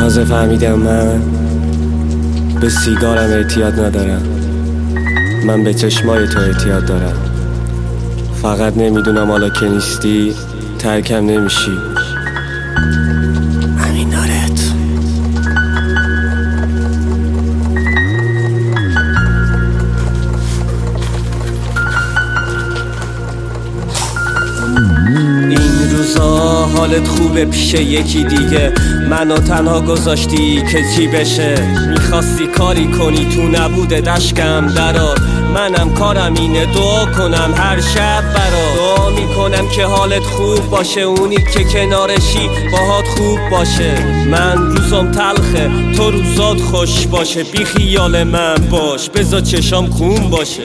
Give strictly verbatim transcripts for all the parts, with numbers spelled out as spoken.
تازه فهمیدم من به سیگارم اعتیاد ندارم، من به چشمای تو اعتیاد دارم. فقط نمیدونم حالا که نیستی ترکم نمیشی. همین دارت. این روزا حالت خوبه پیش یکی دیگه، منو تنها گذاشتی که چی بشه. میخواستی کاری کنی تو نبوده دشکم درار، منم کارم اینه دعا کنم هر شب برات. دعا میکنم که حالت خوب باشه، اونی که کنارشی باهات خوب باشه. من روزم تلخه تو روزات خوش باشه، بی خیال من باش بذار چشام خون باشه.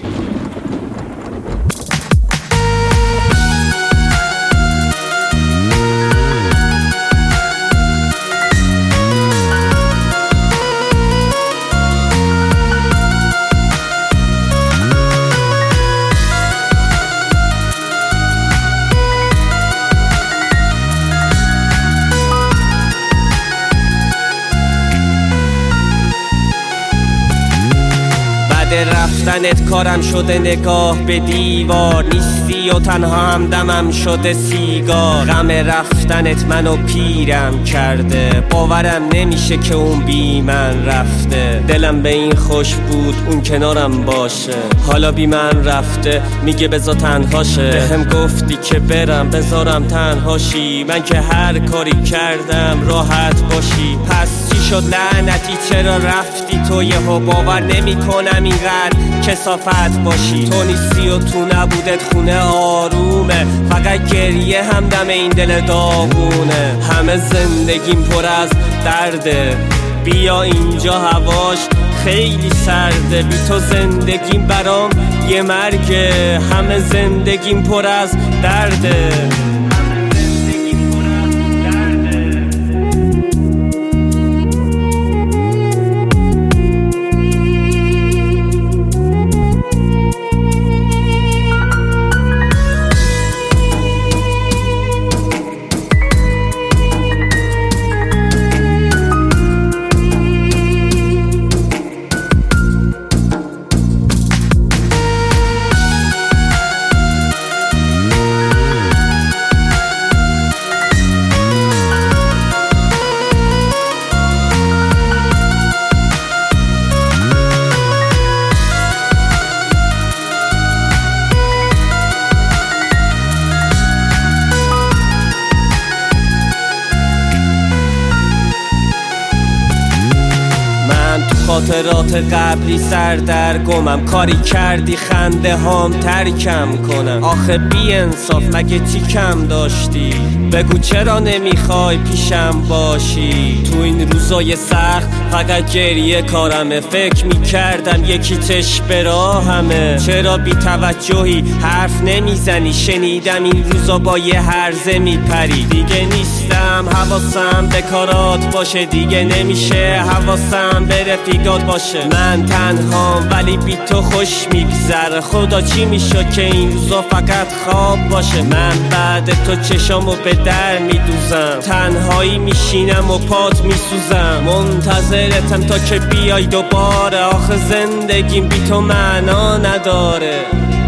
رفتنت کارم شده نگاه به دیوار، نیستی و تنها همدمم شده سیگار. غم رفتنت منو پیرم کرده، باورم نمیشه که اون بی من رفته. دلم به این خوش بود اون کنارم باشه، حالا بی من رفته میگه بذار تنهاشه. بهم گفتی که برم بذارم تنهاشی، من که هر کاری کردم راحت باشی. پس چی شد لعنتی چرا رفتی تو؟ یهو باور نمی کنم اینقدر کثافت باشی. تو نیستی و تو نبودت خونه آرومه، فقط گریه همدم این دل داغونه. همه زندگیم پر از درده، بیا اینجا هواش خیلی سرده. بی تو زندگیم برام یه مرگه، همه زندگیم پر از درده. خاطرات قبلی سردرگمم، کاری کردی خنده هام ترکم کنم. آخه بی انصاف مگه چی کم داشتی؟ بگو چرا نمیخوای پیشم باشی؟ تو این روزای سخت فقط گریه کارمه، فکر میکردم یکی چشم به راهمه. چرا بی توجهی حرف نمیزنی؟ شنیدم این روزا با یه هرزه میپری. دیگه نیستم حواسم به کارات باشه، دیگه نمیشه حواسم به رفیقات باشه. من تنهام ولی بی تو خوش میگذره، خدا چی میشد که این روزا فقط خواب باشه. من بعد تو چشامو به در میدوزم، تنهایی میشینم و پات میسوزم. منتظرتم تا که بیای دوباره، آخه زندگیم بی تو معنا نداره.